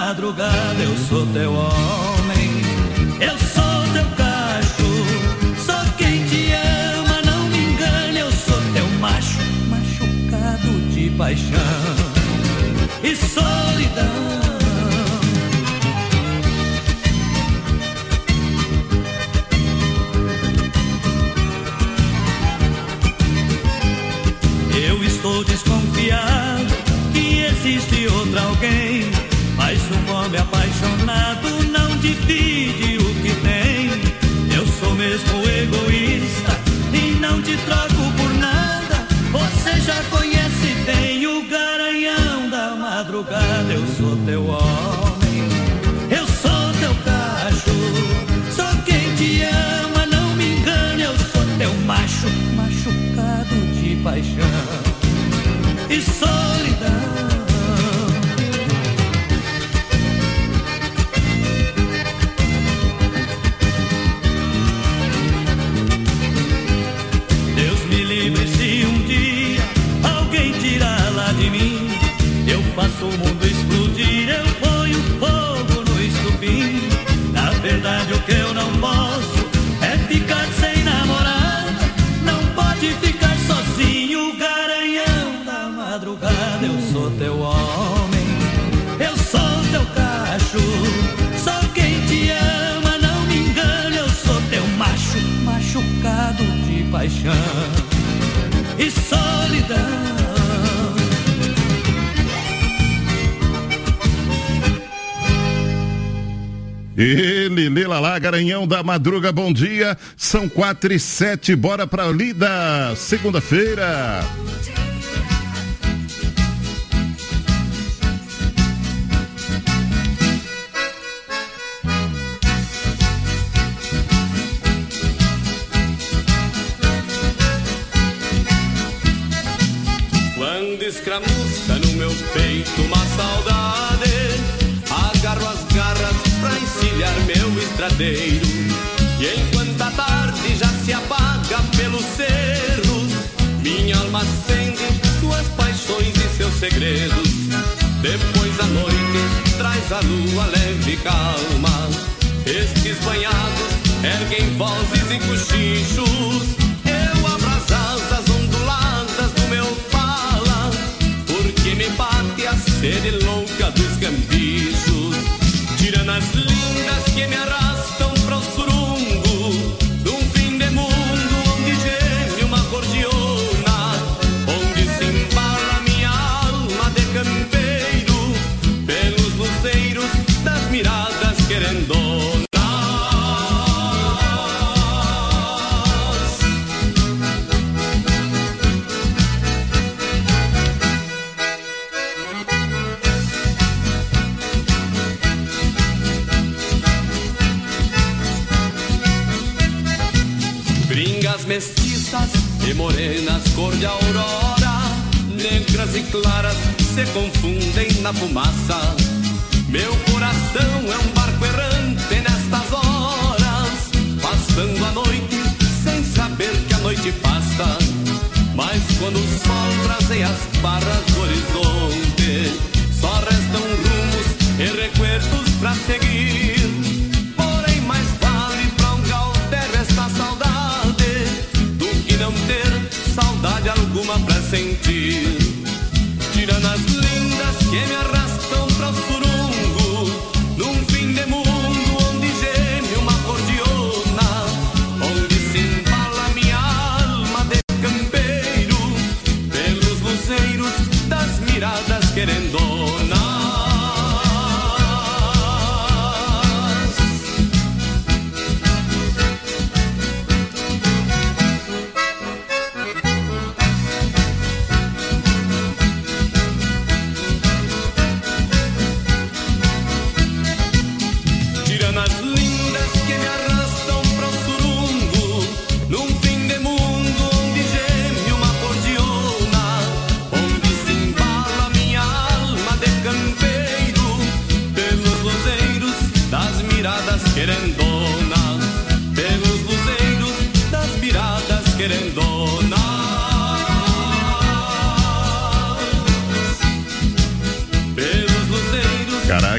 madrugada, eu sou teu homem, eu sou teu cacho, sou quem te ama, não me engane, eu sou teu macho, machucado de paixão e solidão. Eu estou desconfiado que existe outro alguém, mas um homem apaixonado não divide o que tem. Eu sou mesmo egoísta e não te troco por nada. Você já conhece bem o garanhão da madrugada. Eu sou teu homem, eu sou teu cacho, sou quem te ama, não me engane. Eu sou teu macho, machucado de paixão e solidão. Deus me livre se um dia alguém tirar lá de mim. Eu faço o mundo explodir, eu ponho fogo no estupim. Na verdade o que eu não posso é ficar sem namorada. Não pode ficar sozinho, o garanhão da madrugada. Eu sou teu homem, eu sou teu cacho, sou quem te ama, não me engane. Eu sou teu macho, machucado de paixão e solidão. Ele, lá, Garanhão da Madruga, bom dia, são 4h07, bora pra lida, segunda-feira. Quando escramuça no meu peito uma saudade, agarro as garras pra encilhar meu estradeiro. E enquanto a tarde já se apaga pelos cerros, minha alma acende suas paixões e seus segredos. Depois a noite traz a lua leve e calma. Estes banhados erguem vozes e cochichos. Eu abro as asas onduladas do meu pala, porque me bate a sede louca dos cambichos. Tiranas lindas que me arrastam pro surungo, num fim de mundo onde geme uma cordiona, onde se embala minha alma de campeiro, pelos luceiros das miradas querendonas. Mestiças e morenas cor de aurora, negras e claras se confundem na fumaça. Meu coração é um barco errante nestas horas, passando a noite sem saber que a noite passa. Mas quando o sol braseia as barras do horizonte, só restam rumos e recuerdos pra seguir. Porém mais vale pra um gaudério esta saudade e não ter saudade alguma pra sentir. Tiranas lindas que me arrastam pra surungo, num fim de mundo onde geme uma cordiona, onde se embala minha alma de campeiro, pelos luceiros das miradas querendonas. Cambio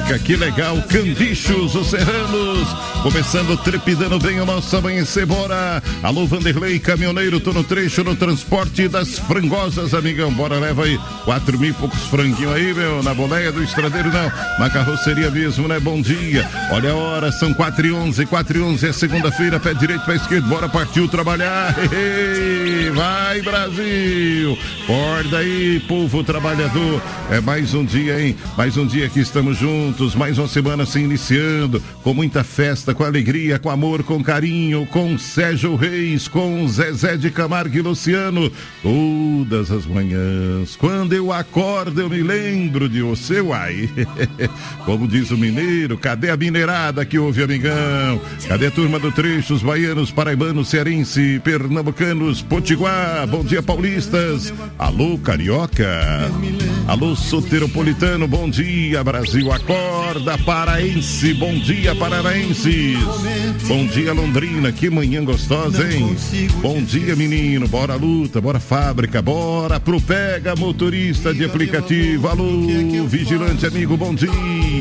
música, que legal. Cambichos, os serranos, começando trepidando bem o nosso amanhecer, bora. Alô, Vanderlei, caminhoneiro, tô no trecho, no transporte das frangosas, amigão, bora, leva aí 4 mil e poucos franguinhos aí, meu, na boleia do estradeiro, não, na carroceria mesmo, né? Bom dia, olha a hora, são 4h11, é segunda-feira, pé direito, pé esquerdo, bora, partiu trabalhar, vai Brasil, acorda aí, povo trabalhador, é mais um dia, hein? Mais um dia que estamos juntos, mais uma semana se iniciando, com muita festa, com alegria, com amor, com carinho, com Sérgio Reis, com Zezé de Camargo e Luciano, todas as manhãs, quando eu acordo eu me lembro de você, uai, como diz o mineiro, cadê a mineirada que ouve, amigão? Cadê a turma do trecho, os baianos, paraibanos, cearense, pernambucanos, potiguar, bom dia paulistas, alô carioca, alô soteropolitano, bom dia Brasil, acorda paraense, bom dia paranaenses, bom dia Londrina, que manhã gostosa, hein? Bom dia menino, bora luta, bora fábrica, bora pro pega motorista de aplicativo, alô vigilante amigo, bom dia.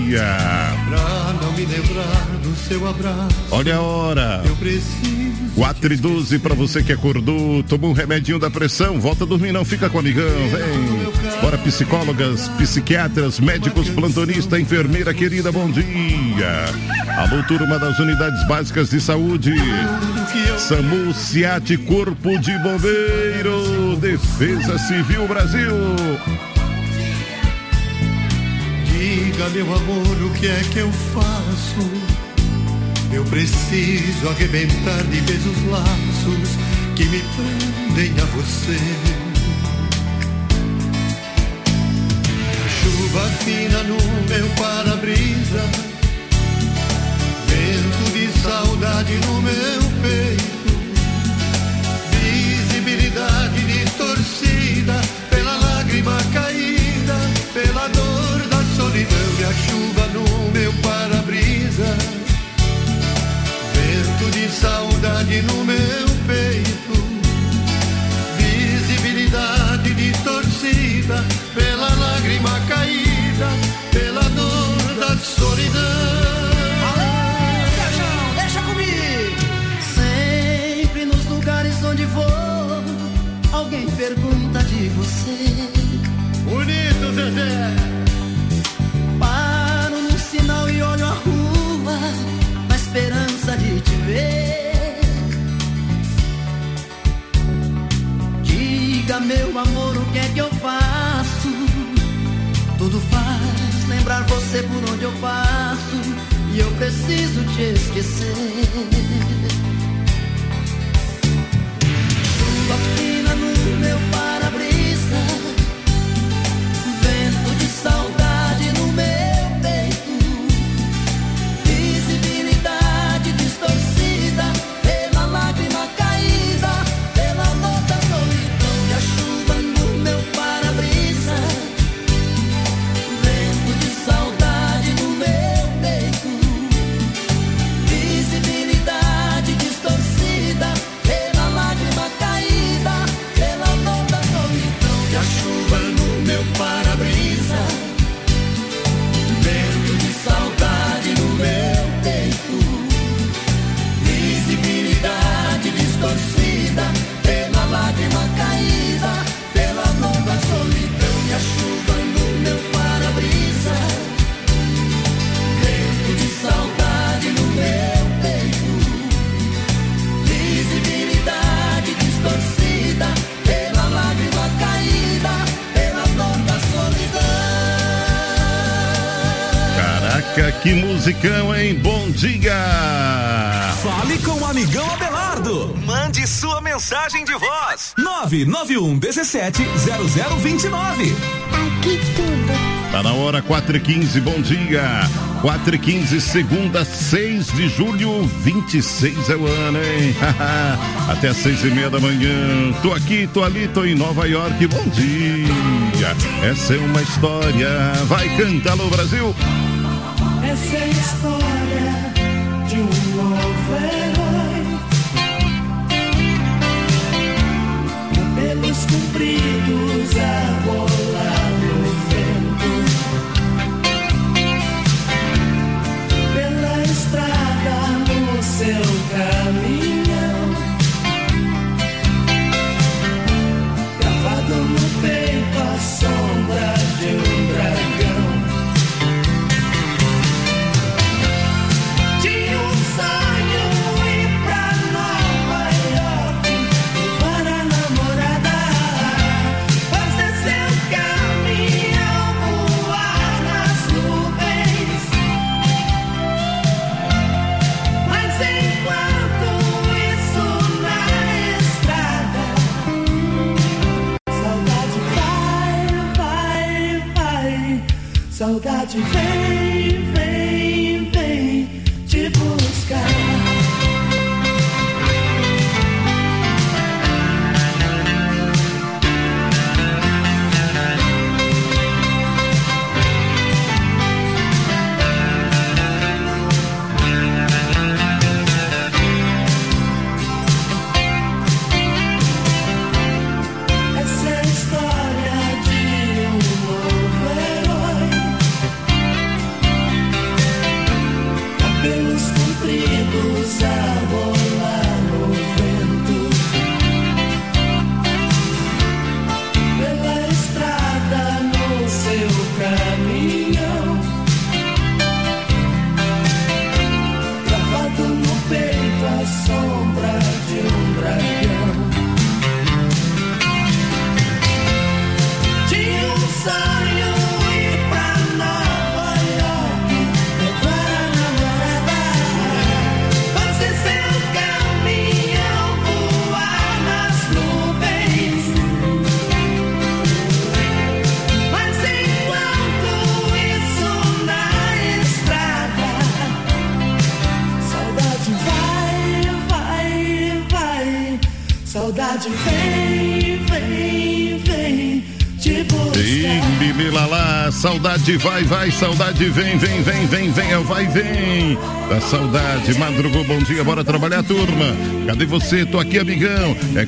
Olha a hora, 4h12 pra você que acordou, tomou um remedinho da pressão, volta a dormir não, fica com o amigão, vem. Bora psicólogas, psiquiatras, médicos, plantonista, enfermeira querida, bom dia. Alô turma das unidades básicas de saúde, SAMU, SIAT, Corpo de Bombeiro, Defesa Civil Brasil. Diga meu amor, o que é que eu faço? Eu preciso arrebentar de vez os laços que me prendem a você. Chuva fina no meu para-brisa, vento de saudade no meu peito, visibilidade distorcida pela lágrima caída, pela dor da solidão. E a chuva no meu para-brisa, vento de saudade no meu peito, visibilidade distorcida pela lágrima caída, pela dor da solidão. Alô, Sérgio, deixa comigo. Sempre nos lugares onde vou, alguém pergunta de você. Bonito, Zezé. Paro num sinal e olho a rua, na esperança de te ver. Diga, meu amor, o que é que eu faço? Tudo faz lembrar você por onde eu passo, e eu preciso te esquecer. Chuva fina no meu para-brisa, vento de saudade no meu peito, visibilidade distorcida pela lágrima caída, pela dor da solidão. E a chuva no meu para-brisa, vento de saudade no meu peito, visibilidade distorcida pela lágrima caída, pela dor da solidão. E a chuva no meu para-brisa, vento de saudade no meu peito, visibilidade distorcida pela lágrima caída, pela dor da solidão. E a chuva no meu para-brisa, vento de saudade no meu peito, visibilidade distorcida pela lágrima caída, pela dor da solidão. Caraca, que musicão, hein? Bom dia! Fale com o amigão Abelardo. Mande sua mensagem de voz. 991 17 0029. Aqui tudo. Tá na hora, 4h15, bom dia. 4h15, segunda, 6 de julho, 26 é o ano, hein? Até 6h30 da manhã. Tô aqui, tô ali, tô em Nova York, bom dia. Essa é uma história. Vai, canta, alô Brasil. Essa é a história de um novo herói, cabelos compridos a rolar no vento. Saudade vem, vem, vem te buscar. Saudade vem, vem, vem te buscar. Lá, saudade vai, vai, saudade vem, vem, vem, vem, vem, é o vai, vem da saudade. Madrugou, bom dia, bora trabalhar, turma. Cadê você? Tô aqui, amigão. É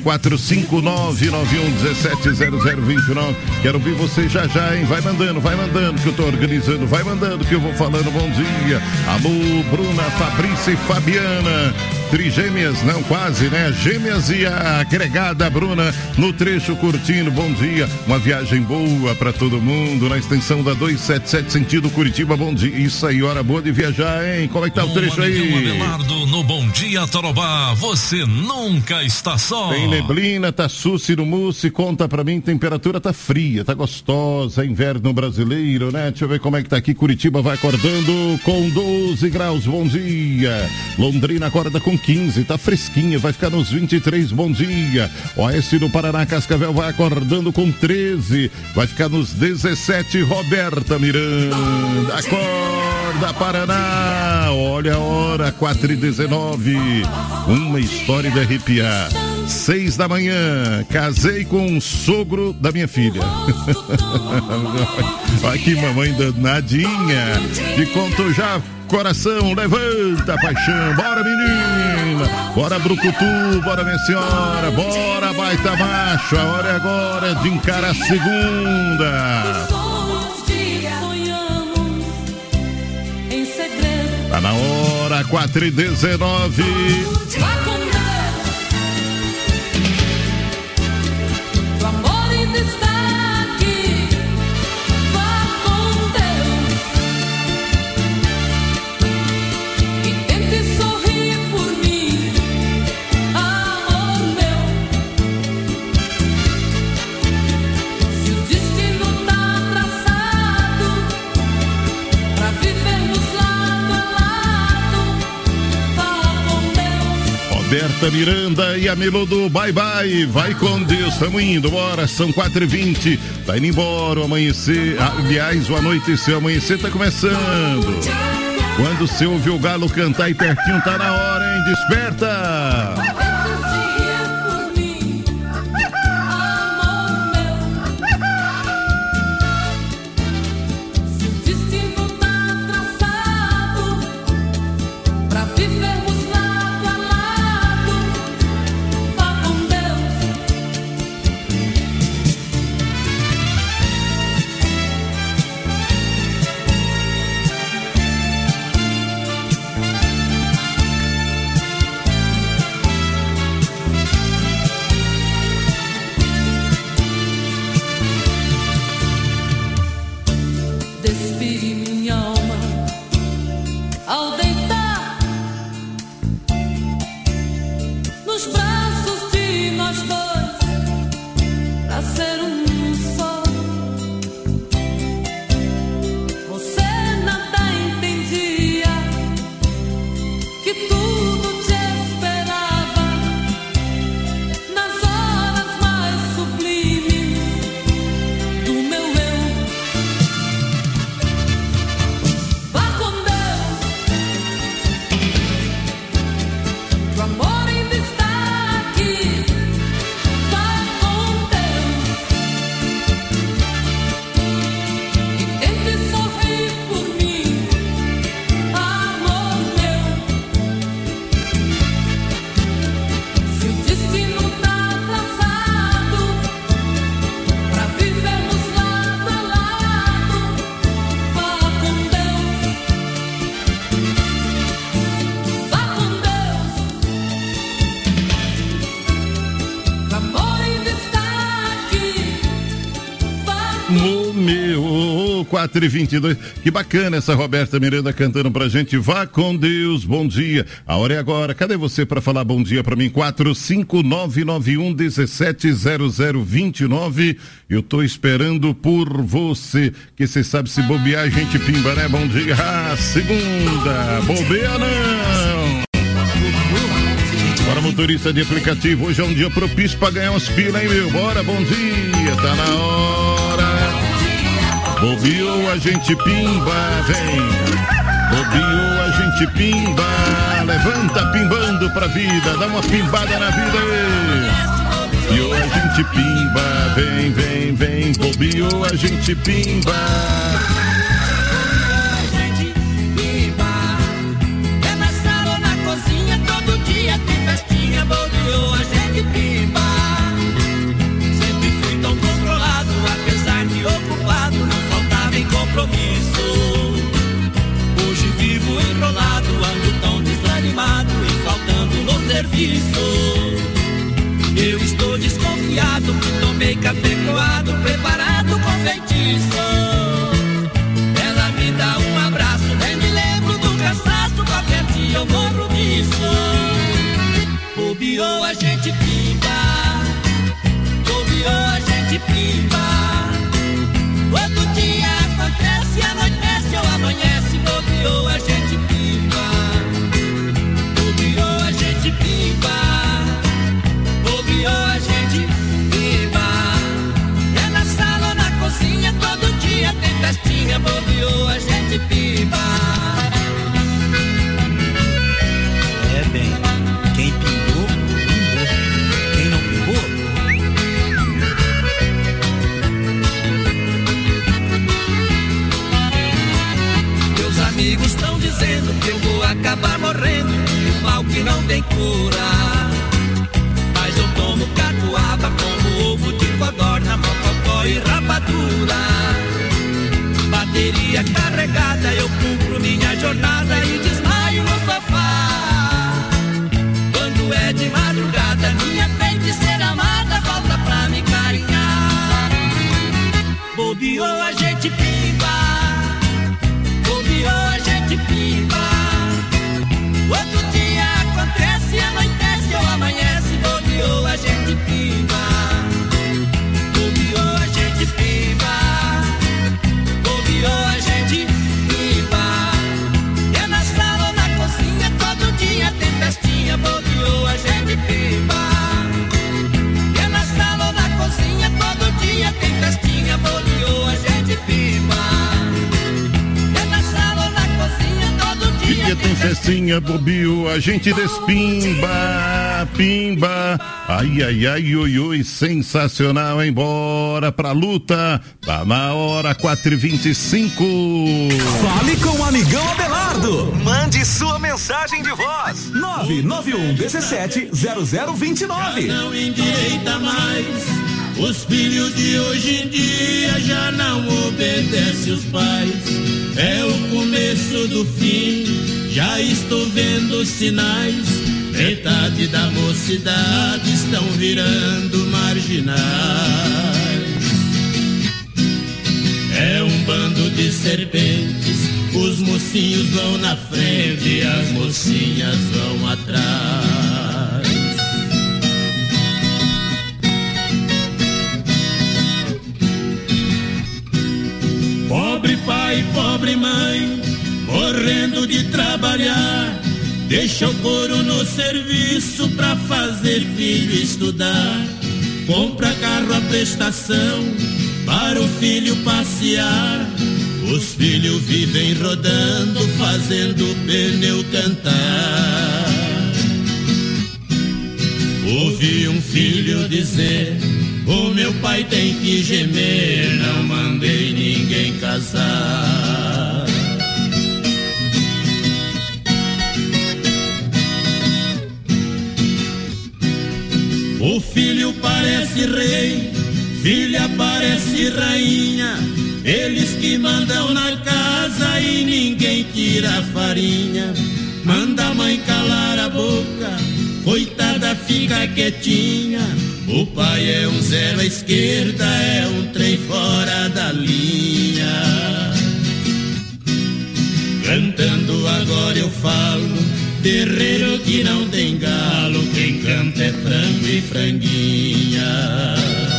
459-9117-0029. Quero ouvir você já já, hein? Vai mandando que eu tô organizando. Vai mandando que eu vou falando. Bom dia. Alô, Bruna, Fabrícia e Fabiana. Trigêmeas, não, quase, né? Gêmeas e a agregada Bruna no trecho curtindo. Bom dia, uma viagem boa pra todo mundo na extensão da 277 sentido Curitiba. Bom dia, isso aí, hora boa de viajar, hein? Como é que tá o trecho aí? Abelardo, no Bom Dia Tarobá, você nunca está só. Tem neblina, tá suci no mousse, conta pra mim, temperatura tá fria, tá gostosa, inverno brasileiro, né? Deixa eu ver como é que tá aqui, Curitiba vai acordando com 12 graus, bom dia. Londrina acorda com 15, tá fresquinha, vai ficar nos 23, bom dia. Oeste do Paraná, Cascavel vai acordando com 13, vai ficar nos 17, Roberta Miranda. Acorda, Paraná, olha a hora, 4h19, uma história de arrepiar. 6 da manhã, casei com o sogro da minha filha. Olha que mamãe danadinha. Te conto já, coração, levanta a paixão. Bora, menina. Bora, brucutu, bora, minha senhora. Bora, baita macho. A hora é agora de encarar a segunda. Tá na hora, 4h19. Roberta Miranda e a Melô do Bye Bye, vai com Deus, tamo indo, bora, são 4h20, tá indo embora o amanhecer, aliás, o anoitecer, o amanhecer tá começando. Quando você ouve o galo cantar aí pertinho, tá na hora, hein, desperta! 4h22. Que bacana essa Roberta Miranda cantando pra gente. Vá com Deus, bom dia. A hora é agora. Cadê você pra falar bom dia pra mim? 45991170029. Eu tô esperando por você. Que você sabe, se bobear a gente pimba, né? Bom dia. Segunda. Bobeia não. Bora, motorista de aplicativo. Hoje é um dia propício pra ganhar umas pilas, hein, meu? Bora, bom dia. Tá na hora. Bobeou, a gente pimba, vem. Bobeou, a gente pimba. Levanta pimbando pra vida. Dá uma pimbada na vida aí. Bobeou, a gente pimba, vem, vem, vem. Bobeou, a gente pimba. Bobeou, a gente pimba. Sempre fui tão controlado, apesar de ocupado, não faltava em compromisso. Hoje vivo enrolado, ando tão desanimado e faltando no serviço. Eu estou desconfiado que tomei café coado, preparado com feitiço. Ela me dá um abraço, nem me lembro do cansaço, qualquer dia eu morro disso. Bobeou, a gente pimba. Bobeou, a gente pimba. Outro dia acontece, anoitece ou amanhece. Bobeou, a gente pimba. Bobeou, a gente pimba. Bobeou, a gente pimba. É na sala ou na cozinha, todo dia tem festinha. Bobeou, a gente pimba. É bem, quem pingou, pingou. Quem não pingou? Meus amigos estão dizendo que eu vou acabar morrendo de um mal que não tem cura. Mas eu tomo catuaba como ovo de codorna, mocotó e rapadura. Bateria carregada, eu cumpro minha jornada e desmaio no sofá. Quando é de madrugada, minha feiticeira amada volta pra me carinhar. Bobeou, a gente pimba. Bobeou, a gente pimba. Outro dia acontece, anoitece ou amanhece. Bobeou, a gente pimba. Bobeou, a gente pimba. Bobeou, a gente pimba. É na sala ou na cozinha, todo dia tem festinha. Bobeou, a gente pimba. É na sala ou na cozinha, todo dia tem festinha. Bobeou, a gente pimba. É na sala ou na cozinha, todo dia tem festinha. Bobeou, a gente despimba. Pimba. Ai, ai, ai, oi, oi, sensacional, hein? Bora pra luta. Tá na hora, 4h25. Fale com o amigão Abelardo. Mande sua mensagem de voz. 991170029. Já não endireita mais. Os filhos de hoje em dia já não obedecem os pais. É o começo do fim, já estou vendo sinais. Metade da mocidade estão virando marginais. É um bando de serpentes, os mocinhos vão na frente e as mocinhas vão atrás. Pobre pai, pobre mãe, morrendo de trabalhar. Deixa o couro no serviço pra fazer filho estudar. Compra carro à prestação para o filho passear. Os filhos vivem rodando, fazendo o pneu cantar. Ouvi um filho dizer: o meu pai tem que gemer, não mandei ninguém casar. O filho parece rei, filha parece rainha. Eles que mandam na casa e ninguém tira a farinha. Manda a mãe calar a boca, coitada fica quietinha. O pai é um zero à esquerda, é um trem fora da linha. Cantando agora eu falo, terreiro que não tem galo, quem canta é frango e franguinha.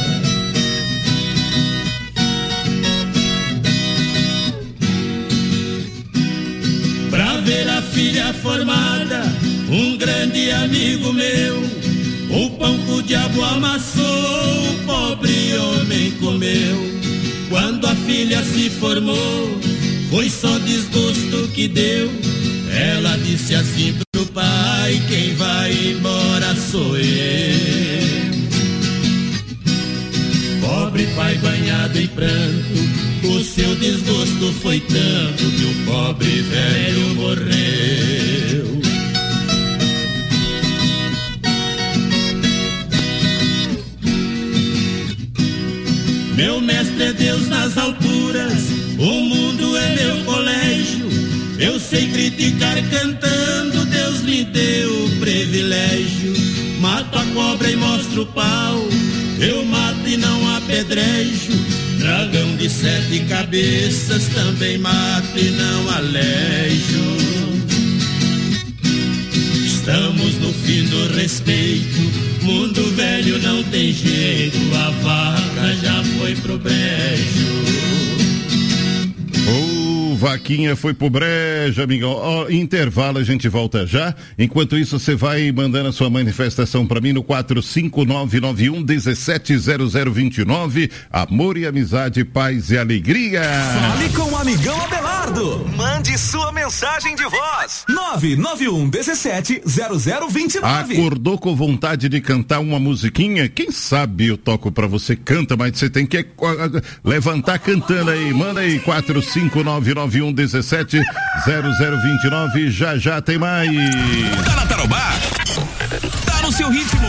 Pra ver a filha formada, um grande amigo meu, o pão que o diabo amassou, o pobre homem comeu. Quando a filha se formou, foi só desgosto que deu. Ela disse assim pro pai, quem vai embora sou eu. Pobre pai banhado em pranto, o seu desgosto foi tanto que o pobre velho morreu. Meu mestre é Deus nas alturas, o mundo é meu colégio. Eu sei criticar cantando, Deus me deu o privilégio. Mato a cobra e mostro o pau, eu mato e não apedrejo. Dragão de 7 cabeças também mato e não alejo. Estamos no fim do respeito, mundo velho não tem jeito, a vaca já foi pro brejo. Vaquinha foi pro brejo, amigão. Ó, intervalo, a gente volta já. Enquanto isso, você vai mandando a sua manifestação pra mim no 45991-170029. Amor e amizade, paz e alegria. Fale com o amigão Abelardo. Mande sua mensagem de voz. 991-170029. Acordou com vontade de cantar uma musiquinha? Quem sabe eu toco pra você. Canta, mas você tem que levantar cantando aí. Manda aí, 45991-170029. Já tem mais. Tá na Tarobá, tá no seu ritmo.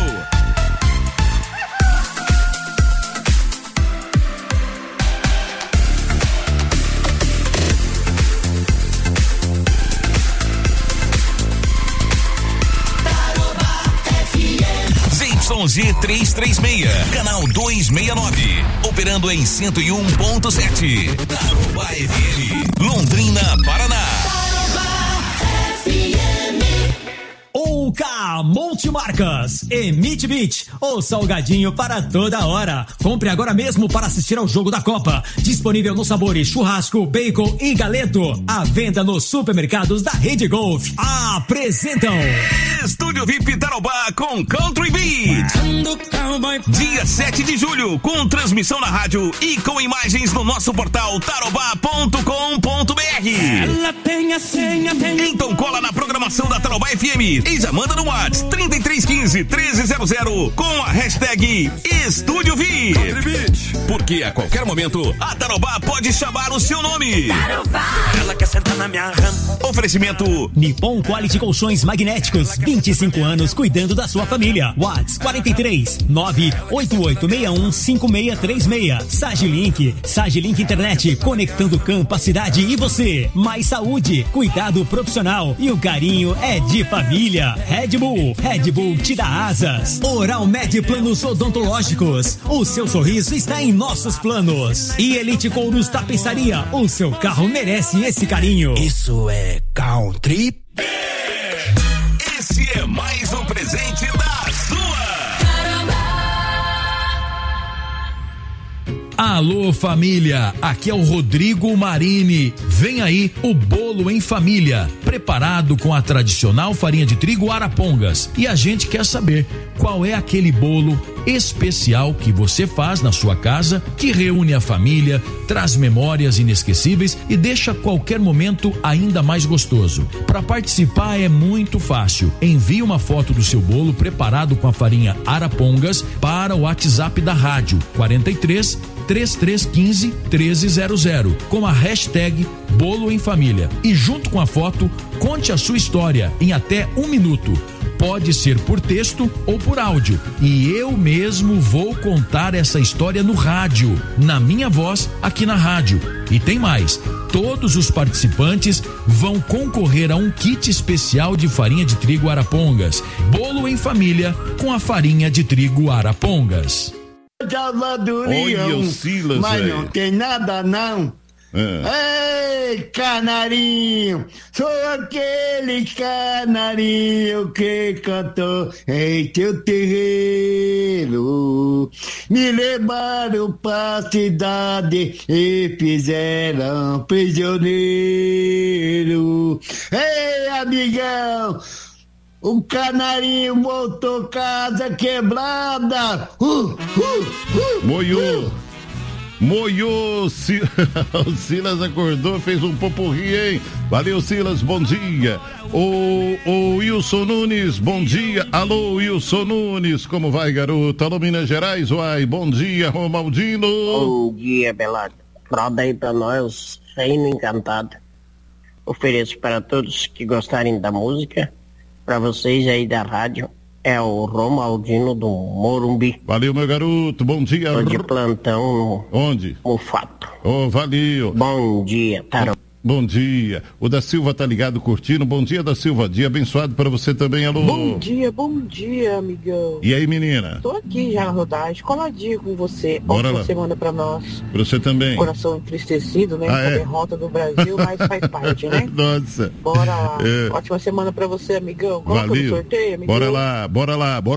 ZYG336, canal 269, operando em 101.7. Tarobá FM, Londrina, Paraná. Ouca Multimarcas, Emite Beat, o salgadinho para toda hora. Compre agora mesmo para assistir ao jogo da Copa. Disponível nos sabores churrasco, bacon e galeto. À venda nos supermercados da Rede Golf. Apresentam Estúdio VIP Tarobá com Country Beat. Dia 7 de julho, com transmissão na rádio e com imagens no nosso portal tarobá.com.br. Ela tem a senha, Então cola na programação da Tarobá FM e já manda no WhatsApp 3315-1300 com a hashtag Estúdio VIP. Porque a qualquer momento a Tarobá pode chamar o seu nome. Tarobá. Ela quer sentar na minha rama. Oferecimento Nippon Quality Colchões Magnéticos, 25 anos cuidando da sua família. WhatsApp 43 988615636. Sagilink Internet, conectando campo, a cidade e você. Mais saúde, cuidado profissional e o carinho é de família. Red Bull te dá asas. Oral Med Planos Odontológicos, o seu sorriso está em nossos planos. E Elite Couros Tapeçaria, o seu carro merece esse carinho. Isso é Country. Esse é mais um presente da sua. Alô família, aqui é o Rodrigo Marini. Vem aí o bolo em família, preparado com a tradicional farinha de trigo Arapongas. E a gente quer saber qual é aquele bolo especial que você faz na sua casa, que reúne a família, traz memórias inesquecíveis e deixa qualquer momento ainda mais gostoso. Para participar é muito fácil. Envie uma foto do seu bolo preparado com a farinha Arapongas para o WhatsApp da rádio 43 3315 1300 com a hashtag Bolo em Família. E junto com a foto, conte a sua história em até 1 minuto. Pode ser por texto ou por áudio. E eu mesmo vou contar essa história no rádio, na minha voz, aqui na rádio. E tem mais. Todos os participantes vão concorrer a um kit especial de farinha de trigo Arapongas. Bolo em Família com a farinha de trigo Arapongas. Olha o Silas, mas não tem nada não. Ei, canarinho, sou aquele canarinho que cantou em teu terreiro. Me levaram pra cidade e fizeram prisioneiro. Ei, amigão, o canarinho voltou casa quebrada. Moiô, o Silas acordou, fez um popurri, hein? Valeu, Silas, bom dia. O Wilson Nunes, bom dia. Alô, Wilson Nunes, como vai, garoto? Alô, Minas Gerais, uai, bom dia, Romaldino. Bom dia, Belado. Roda aí pra nós, Reino Encantado. Ofereço para todos que gostarem da música, para vocês aí da rádio. É o Romaldino do Morumbi. Valeu, meu garoto, bom dia. Tô de plantão no... Onde? Mufato. Valeu. Bom dia, Tarô. Bom dia. O da Silva tá ligado, curtindo. Bom dia, da Silva. Dia abençoado para você também, alô. Bom dia, amigão. E aí, menina? Tô aqui já na rodagem, coladinho com você. Bora Ótima lá. semana pra nós. Pra você também. Coração entristecido, né? Com a derrota do Brasil, mas faz parte, né? Nossa. Bora lá. Ótima semana pra você, amigão. Coloca no sorteio, amigão. Bora lá. Bora.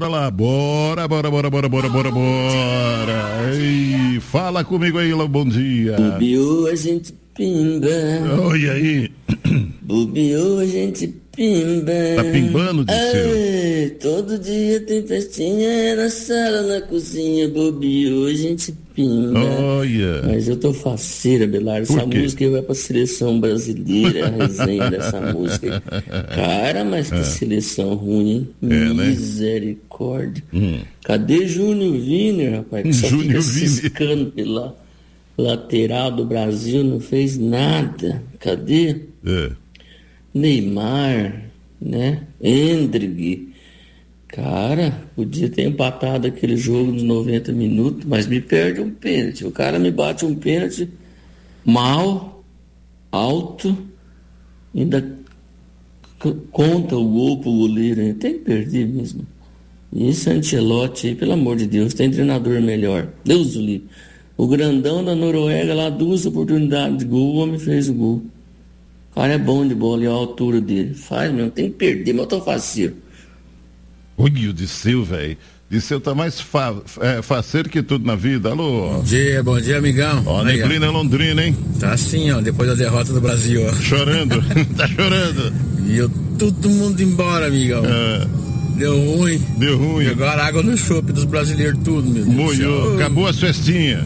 Ei, fala comigo aí, bom dia. Bobeou, a gente pimba. Oi, aí. Bobeou, a gente pimba. Tá pimbando, Disseu? Todo dia tem festinha, é na sala, na cozinha. Bobeou, a gente pimba. Olha. Mas eu tô faceira, Belardo. Essa música vai pra seleção brasileira, a resenha dessa música. Cara, mas que seleção ruim, hein? Misericórdia. Cadê Júnior Wiener, rapaz? Que só fica ciscando pela lateral do Brasil, não fez nada. Cadê? Neymar, né? Endrick. Cara, podia ter empatado aquele jogo nos 90 minutos, mas me perde um pênalti. O cara me bate um pênalti mal, alto, ainda conta o gol pro goleiro. Hein? Tem que perder mesmo. E esse Ancelotti aí, pelo amor de Deus, tem treinador melhor. Deus o livre. O grandão da Noruega lá, 2 oportunidades de gol, o homem fez o gol. O cara é bom de bola e a altura dele. Faz mesmo, tem que perder, mas eu tô faceiro. Ui, o Disseu, velho. Disseu tá mais faceiro que tudo na vida. Alô? Bom dia, amigão. Ó, neblina Londrina, hein? Tá assim, ó, depois da derrota do Brasil, ó. Chorando, tá chorando. E todo mundo embora, amigão. Deu ruim. E agora água no chope dos brasileiros, tudo, meu Deus. Moiou, acabou a festinha.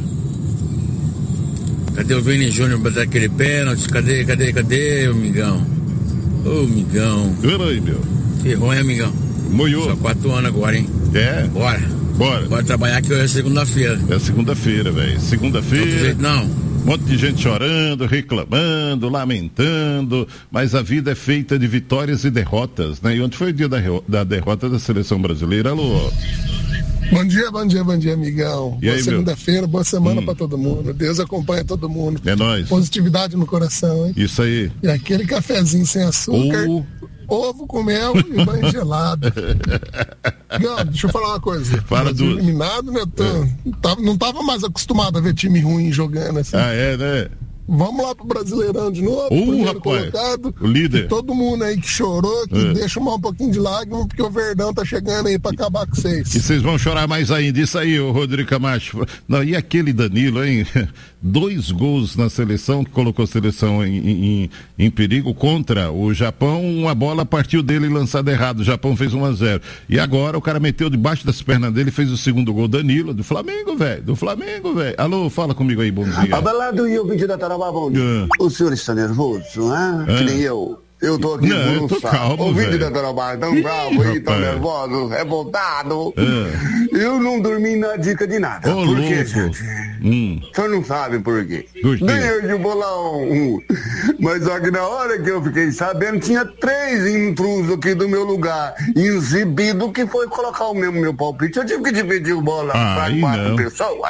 Cadê o Vini Júnior pra dar aquele pênalti? Cadê, amigão? Amigão. Peraí, meu. Que ruim, amigão. Moiou. Só 4 anos agora, hein? Bora. Bora trabalhar que hoje é segunda-feira. É segunda-feira, velho. Segunda-feira. Não. Um monte de gente chorando, reclamando, lamentando, mas a vida é feita de vitórias e derrotas, né? E ontem foi o dia da derrota da seleção brasileira, alô? Bom dia, amigão. E aí, segunda-feira, boa semana pra todo mundo. Deus acompanha todo mundo. É nóis. Positividade no coração, hein? Isso aí. E aquele cafezinho sem açúcar, ovo com mel e banho gelado. Não, deixa eu falar uma coisa. Fala, Du. Eliminado, né? Não tava mais acostumado a ver time ruim jogando assim. Né? Vamos lá pro Brasileirão de novo, primeiro rapaz, colocado. o líder. E todo mundo aí que chorou, que deixa um pouquinho de lágrima, porque o Verdão tá chegando aí pra acabar com vocês. E vocês vão chorar mais ainda. Isso aí, o Rodrigo Camacho. Não, e aquele Danilo, hein? 2 gols na seleção, que colocou a seleção em perigo contra o Japão. Uma bola partiu dele lançada errado. O Japão fez 1-0. E agora o cara meteu debaixo das pernas dele e fez o segundo gol. Danilo, do Flamengo, velho. Alô, fala comigo aí, bom dia. Abalado e o vídeo da Tarabá, bom dia. O senhor está nervoso, né? Que nem eu. Eu tô aqui calmo, o vídeo véio. da Tarabá, tão bravo aí, tão nervoso, revoltado. Eu não dormi na dica de nada. Por quê, gente? O senhor não sabe por quê. Ganhei de bolão. Mas só que na hora que eu fiquei sabendo, tinha 3 intrusos aqui do meu lugar, exibido, que foi colocar o meu palpite. Eu tive que dividir o bolão pra 4 pessoas.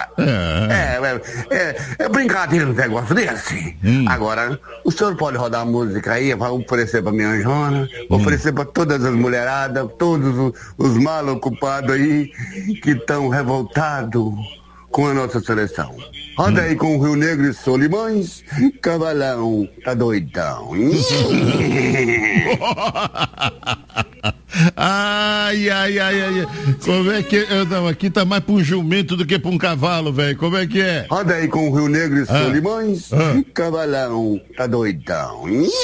É brincadeira um negócio desse. Agora, o senhor pode rodar a música aí, vai oferecer pra minha Jona, oferecer pra todas as mulheradas, todos os mal ocupados aí, que estão revoltados com a nossa seleção. Anda aí com o Rio Negro e Solimões, cavalão tá doidão. Ai. Como é que é? Não, aqui tá mais pra um jumento do que pra um cavalo, velho. Como é que é? Anda aí com o Rio Negro e Solimões, cavalão tá doidão.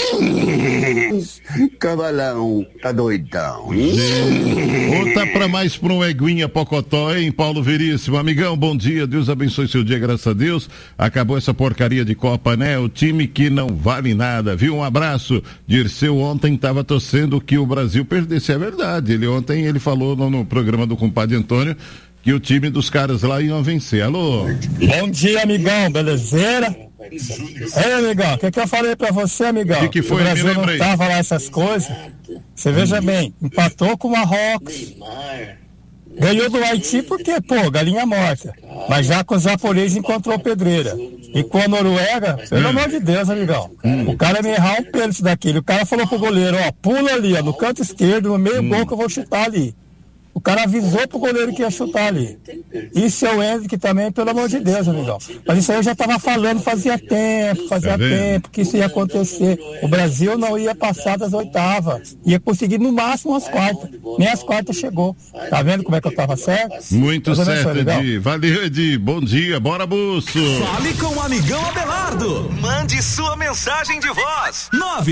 Cavalão tá doidão. Ou tá pra mais pra um eguinha pocotó, hein, Paulo Veríssimo? Amigão, bom dia, Deus abençoe seu dia, graças a Deus. Acabou essa porcaria de Copa, né? O time que não vale nada, viu? Um abraço. Dirceu ontem tava torcendo que o Brasil perdesse, é verdade. Ontem ele falou no programa do compadre Antônio que o time dos caras lá iam vencer. Alô? Bom dia, amigão, belezeira? Ei, amigão, o que eu falei pra você, amigão? O que foi? O Brasil não tava lá essas coisas. Você veja bem, empatou com o Marrocos. Ganhou do Haiti porque, galinha morta. Mas já com os japoneses encontrou pedreira. E com a Noruega, pelo amor de Deus, amigão. O cara me errar um pênalti daquele. O cara falou pro goleiro, pula ali, no canto esquerdo, no meio gol que eu vou chutar ali. O cara avisou pro goleiro que ia chutar ali. Isso é o Hendrick também, pelo amor de Deus, amigão. Mas isso aí eu já tava falando fazia tempo que isso ia acontecer. O Brasil não ia passar das oitavas. Ia conseguir no máximo as quartas. Nem as quartas chegou. Tá vendo como é que eu tava certo? Muito certo, Edi. Valeu, Edi. Bom dia, bora, Buço. Fale com o amigão Abelardo. Mande sua mensagem de voz.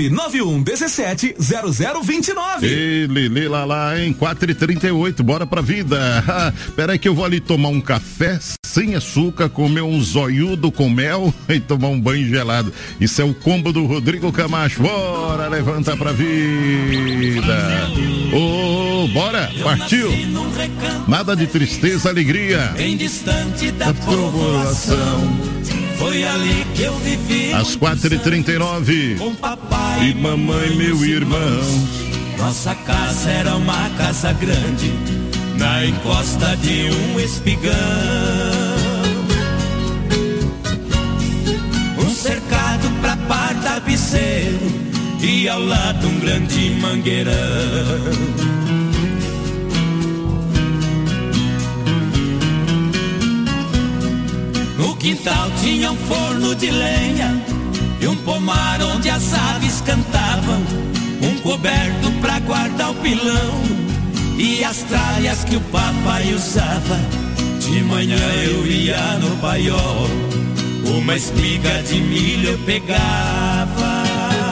991170029. Ele lá, hein? 4h38. Bora pra vida. Peraí que eu vou ali tomar um café sem açúcar, comer um zoiudo com mel e tomar um banho gelado. Isso é o combo do Rodrigo Camacho. Bora, levanta pra vida. Bora, partiu. Nada de tristeza, alegria. Bem distante da povoação. Foi ali que eu vivi. Às 4h39. Com papai e mamãe, meu irmão. Nossa casa era uma casa grande, na encosta de um espigão. Um cercado pra par tapeceiro e ao lado um grande mangueirão. No quintal tinha um forno de lenha e um pomar onde as aves cantavam. Um coberto pra guardar o pilão e as tralhas que o papai usava. De manhã eu ia no paiol, uma espiga de milho eu pegava,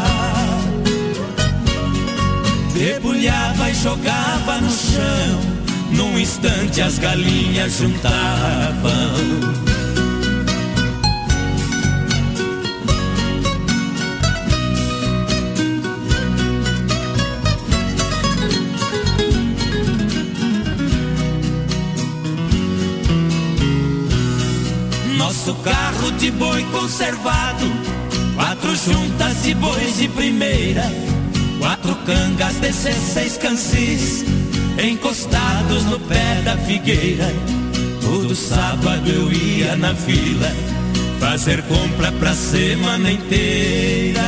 debulhava e jogava no chão. Num instante as galinhas juntavam. Nosso carro de boi conservado, 4 juntas de bois de primeira, 4 cangas, 16 cansis, encostados no pé da figueira. Todo sábado eu ia na vila fazer compra pra semana inteira.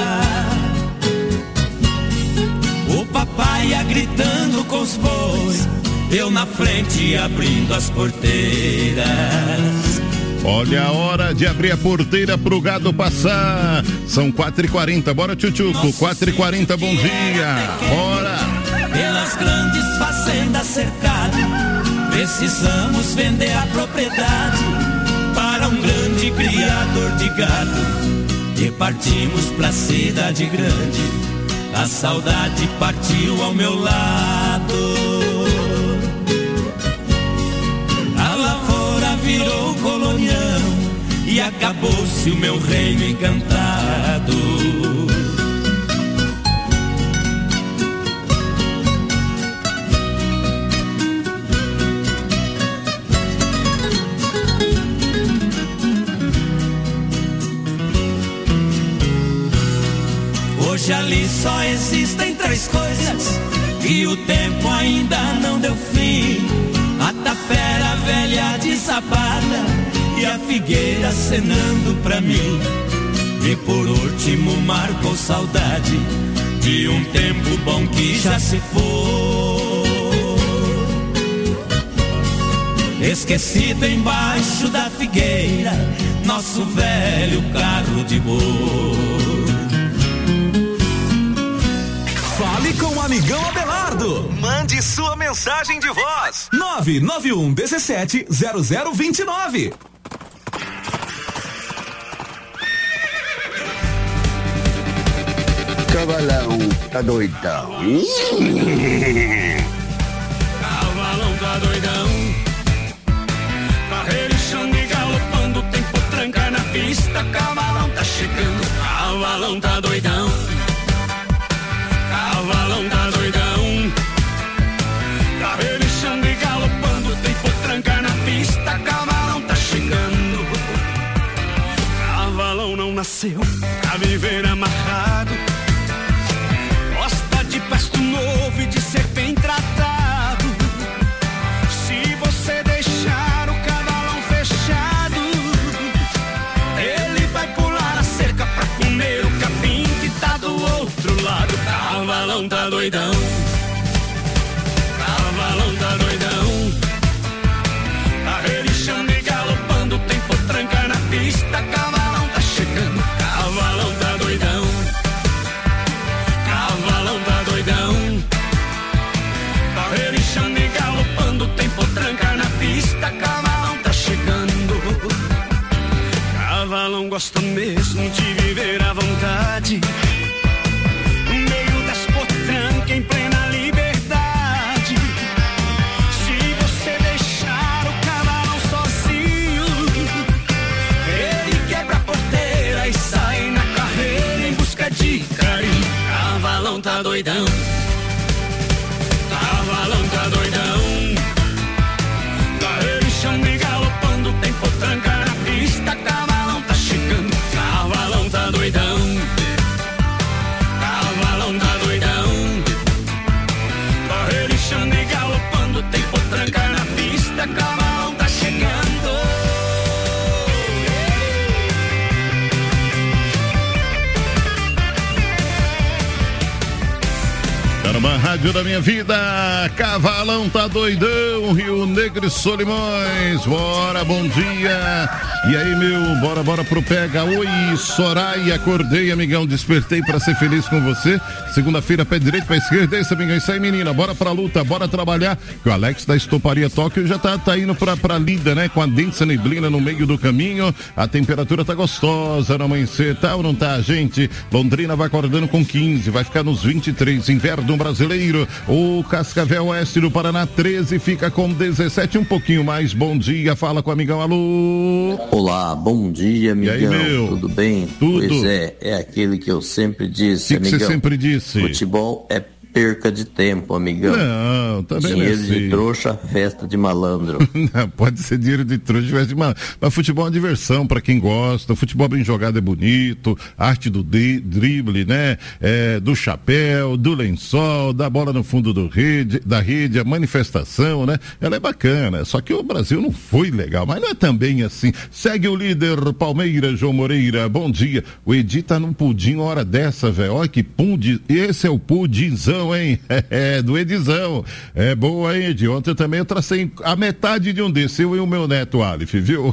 O papai ia gritando com os bois, eu na frente abrindo as porteiras. Olha a hora de abrir a porteira pro gado passar. São 4h40, bora, Tchutchuco. 4h40, bom dia. Bora. Pelas grandes fazendas cercadas, precisamos vender a propriedade para um grande criador de gado. E partimos pra cidade grande, a saudade partiu ao meu lado. Virou colonião e acabou-se o meu reino encantado. Hoje ali só existem 3 coisas e o tempo ainda não deu fim. A tapera velha desapada e a figueira acenando pra mim. E por último marcou saudade de um tempo bom que já se foi, esquecido embaixo da figueira, nosso velho carro de boi. Fale com o amigão Abelardo. Mande sua mensagem de voz. 991 17 0029. Cavalão tá doidão. Cavalão tá doidão. Carreirichando e galopando, tem potranca na pista. Cavalão tá chegando. Cavalão tá doidão. Cavalão tá doidão. Carreirichando e galopando, tem potranca na pista. Cavalão tá chegando. Cavalão não nasceu pra viver amarrado. Gosta de pasto novo e de ser bem tratado. Se você deixar o cavalão fechado, ele vai pular a cerca pra comer o capim que tá do outro lado. Cavalão tá doidão. Cavalão tá doidão. Carreirichando e galopando, tem potranca na pista. Cavalão tá chegando. Cavalão tá doidão. Cavalão tá doidão. Carreirichando e galopando, tem potranca na pista. Cavalão tá chegando. Cavalão gosta mesmo de viver à vontade, no meio das potrancas em plena liberdade. Se você deixar o cavalão sozinho, ele quebra a porteira e sai na carreira em busca de carinho. Cavalão tá doidão. Cavalão tá doidão. Carreirichando e galopando, tem potranca na pista. Cavalão tá chegando. Cavalão tá doidão. Cavalão tá doidão. Carreirichando e galopando, tem potranca na pista. Cavalão tá chegando. Uma rádio da minha vida, Cavalão tá doidão, Rio Negro e Solimões, bora, bom dia, e aí meu, bora pro pega, oi Soraya, acordei amigão, despertei pra ser feliz com você, segunda-feira pé direito, pé esquerda, é isso amigão, isso aí menina, bora pra luta, bora trabalhar, que o Alex da Estoparia Tóquio já tá indo pra lida, né, com a densa neblina no meio do caminho, a temperatura tá gostosa no amanhecer, tá ou não tá gente? Londrina vai acordando com 15, vai ficar nos 23, inverno brasileiro, o Cascavel Oeste do Paraná 13, fica com 17, um pouquinho mais, bom dia, fala com o amigão, alô. Olá, bom dia amigão, e aí, meu? Tudo bem? Tudo. Pois é aquele que eu sempre disse, amigão. Que você sempre disse? Futebol é perca de tempo, amigão. Não, também dinheiro não é assim. De trouxa, festa de malandro. Não, pode ser dinheiro de trouxa, festa de malandro. Mas futebol é uma diversão pra quem gosta. Futebol bem jogado é bonito. Arte do drible, né? Do chapéu, do lençol, da bola no fundo da rede, a manifestação, né? Ela é bacana. Só que o Brasil não foi legal, mas não é também assim. Segue o líder Palmeiras, João Moreira. Bom dia. O Edi tá num pudim hora dessa, velho. Olha que pudim. Esse é o pudinzão, hein? Do Edizão. É boa, hein, Edi? Ontem também eu tracei a metade de um desses, eu e o meu neto Alif, viu?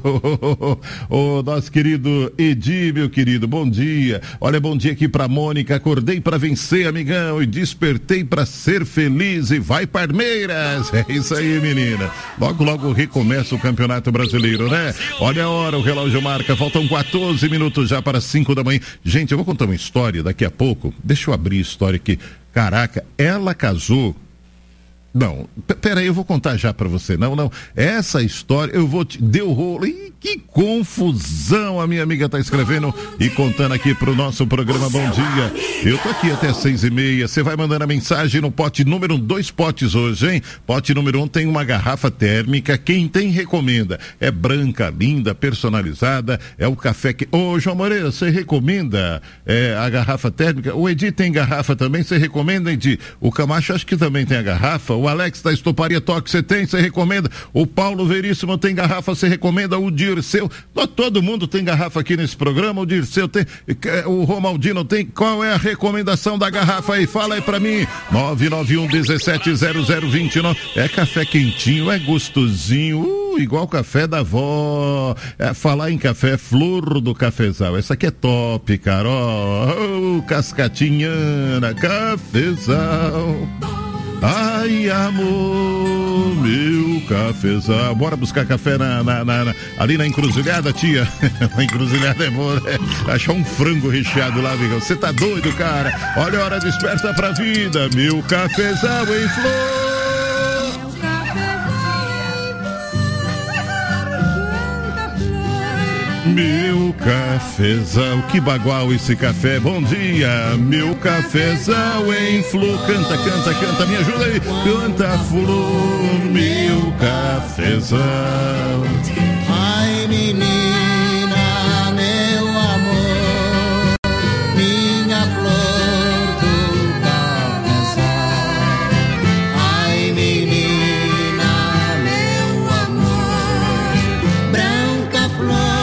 O nosso querido Edi, meu querido, bom dia. Olha, bom dia aqui pra Mônica, acordei pra vencer, amigão, e despertei pra ser feliz e vai Palmeiras. É isso aí, menina. Logo recomeça o Campeonato Brasileiro, né? Olha a hora, o relógio marca, faltam 14 minutos já para 5 da manhã. Gente, eu vou contar uma história daqui a pouco, deixa eu abrir a história aqui. Caraca, ela casou. Não, peraí, eu vou contar já pra você. Não, essa história, eu vou te... Deu rolo. Ih, que confusão, a minha amiga tá escrevendo e contando aqui pro nosso programa. Bom dia, eu tô aqui até 6:30. Você vai mandando a mensagem no pote número 1, 2 potes hoje, hein? Pote número 1 tem uma garrafa térmica, quem tem recomenda. É branca, linda, personalizada, é o café que... Ô, João Moreira, você recomenda a garrafa térmica? O Edi tem garrafa também, você recomenda, Edi? O Camacho acho que também tem a garrafa. O Alex da Estoparia Toque, você tem, você recomenda. O Paulo Veríssimo tem garrafa, você recomenda. O Dirceu, todo mundo tem garrafa aqui nesse programa. O Dirceu tem, o Romaldino tem. Qual é a recomendação da garrafa aí? Fala aí pra mim. 991-170029. É café quentinho, é gostosinho. Igual café da avó. Falar em café, Flor do Cafezal. Essa aqui é top, cara. Cascatinhana, Cafezal. Ai, amor, meu cafezal. Bora buscar café ali na encruzilhada, tia. A encruzilhada é boa, né? Achar um frango recheado lá, amigão. Você tá doido, cara? Olha a hora dispersa pra vida. Meu cafezal em flor. Meu cafezal, que bagual esse café, bom dia. Meu cafezal em flor, canta, canta, canta, me ajuda aí. Canta flor, meu cafezal. Ai, menina, meu amor, minha flor do cafezal. Ai, menina, meu amor, branca flor.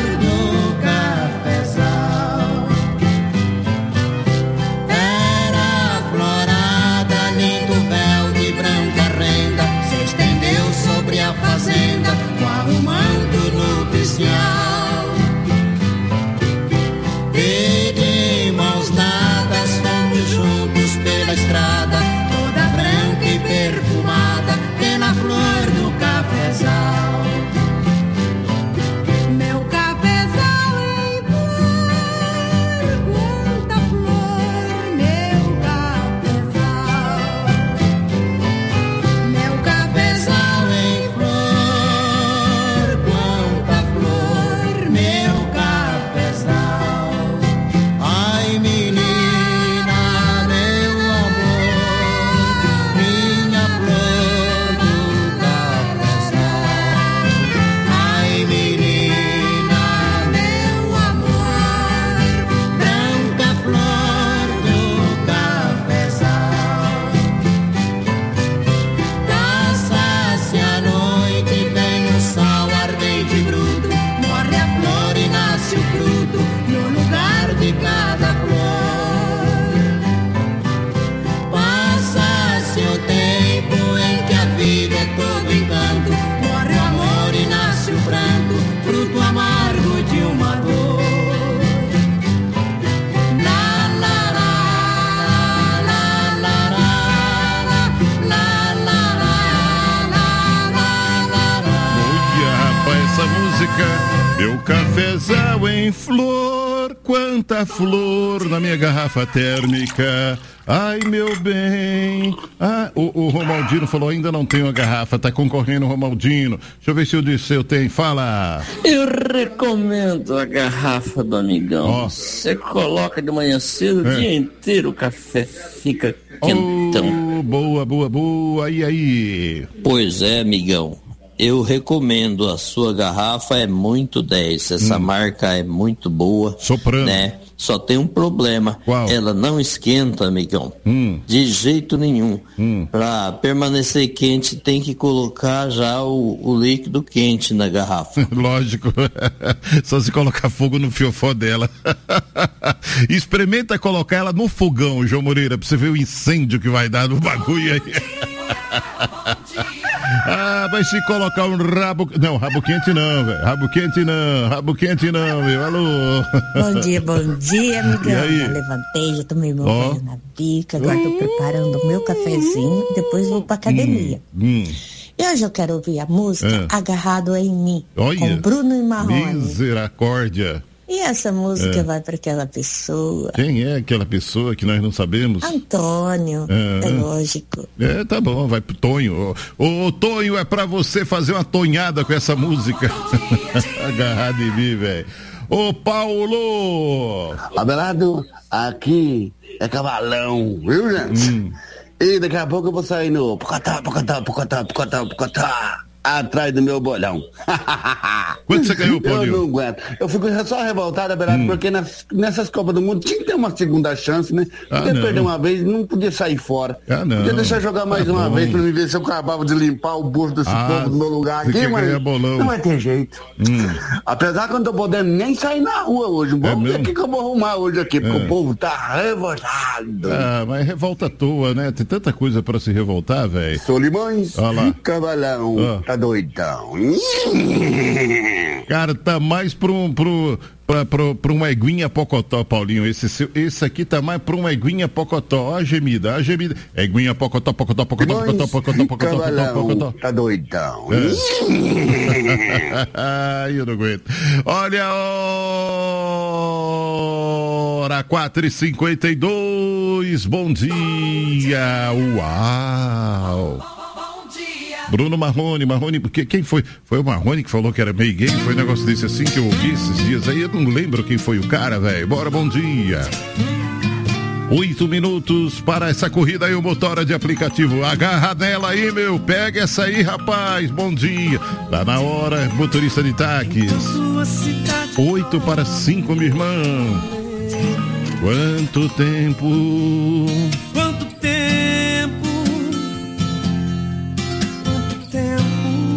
E de mãos dadas fomos juntos pela estrada, toda branca e perfumada pela flor do cafezal. Meu cafezal em flor, quanta flor, meu cafezal. Meu cafezal em flor, quanta flor, meu cafezal. Ai, menina, meu amor, minha flor do cafezal. Ai, menina, meu amor, branca flor do cafezal. Passa-se a noite, vem o sol ardente e bruto, morre a flor e nasce o fruto no lugar de cada flor. Passa-se o tempo em que a vida é todo encanto, morre o amor e nasce o pranto, fruto amargo de uma dor. La la la la la la la la la la. Olha, rapaz, essa música. Meu cafezal em flor, quanta flor na minha garrafa térmica. Ai, meu bem. O Romaldino falou, ainda não tenho a garrafa, tá concorrendo o Romaldino. Deixa eu ver se o de seu tem, fala. Eu recomendo a garrafa do amigão. Você coloca de manhã cedo, o dia inteiro o café fica quentão. Boa, boa, boa. E aí? Pois é, amigão. Eu recomendo, a sua garrafa é muito 10, essa marca é muito boa. Soprano. Né? Só tem um problema. Qual? Ela não esquenta, amigão. De jeito nenhum. Pra permanecer quente tem que colocar já o líquido quente na garrafa. Lógico. Só se colocar fogo no fiofó dela. Experimenta colocar ela no fogão, João Moreira, pra você ver o incêndio que vai dar no bagulho aí. Vai se colocar um rabo... Não, rabo quente não, velho. Rabo quente não, meu. Alô. Bom dia, amigão. Já levantei, já tomei meu banho na bica, agora tô preparando o meu cafezinho, depois vou pra academia. E hoje eu quero ouvir a música Agarrado em Mim, com Bruno e Marrone. Misericórdia. E essa música vai para aquela pessoa. Quem é aquela pessoa que nós não sabemos? Antônio, é lógico. Tá bom, vai pro Tonho. Ô, Tonho, é pra você fazer uma tonhada com essa música. Agarrado em mim, velho. Ô, Paulo! Abelardo, aqui é cavalão, viu, gente? E daqui a pouco eu vou sair no pocotá, atrás do meu bolão. Quanto você ganhou, Paulinho? Eu não aguento. Eu fico só revoltado, Abelardo, porque nessas Copas do Mundo tinha que ter uma segunda chance, né? Podia perder uma vez, não podia sair fora. Podia deixar jogar mais uma vez pra me ver se eu acabava de limpar o bolso desse povo do meu lugar aqui, mas não vai ter jeito. Apesar que eu não tô podendo nem sair na rua hoje. Vamos ver o que eu vou arrumar hoje aqui, porque o povo tá revoltado. Mas revolta à toa, né? Tem tanta coisa pra se revoltar, velho. Solimões, cavalão. Tá tá doidão. Cara, tá mais pra uma eguinha pocotó, Paulinho. Esse aqui tá mais pra uma eguinha pocotó. Ó a gemida. Eguinha pocotó, pocotó. Tá doidão. Ai, eu não aguento. Olha a hora, 4h52. Bom dia. Uau. Bruno Marrone, porque quem foi? Foi o Marrone que falou que era meio gay? Foi um negócio desse assim que eu ouvi esses dias aí, eu não lembro quem foi o cara, velho. Bora, bom dia. 8 minutos para essa corrida aí, o motora de aplicativo. Agarra nela aí, meu. Pega essa aí, rapaz. Bom dia. Tá na hora, motorista de táxis. 8:05, meu irmão. Quanto tempo? Quanto tempo? Quanto tempo?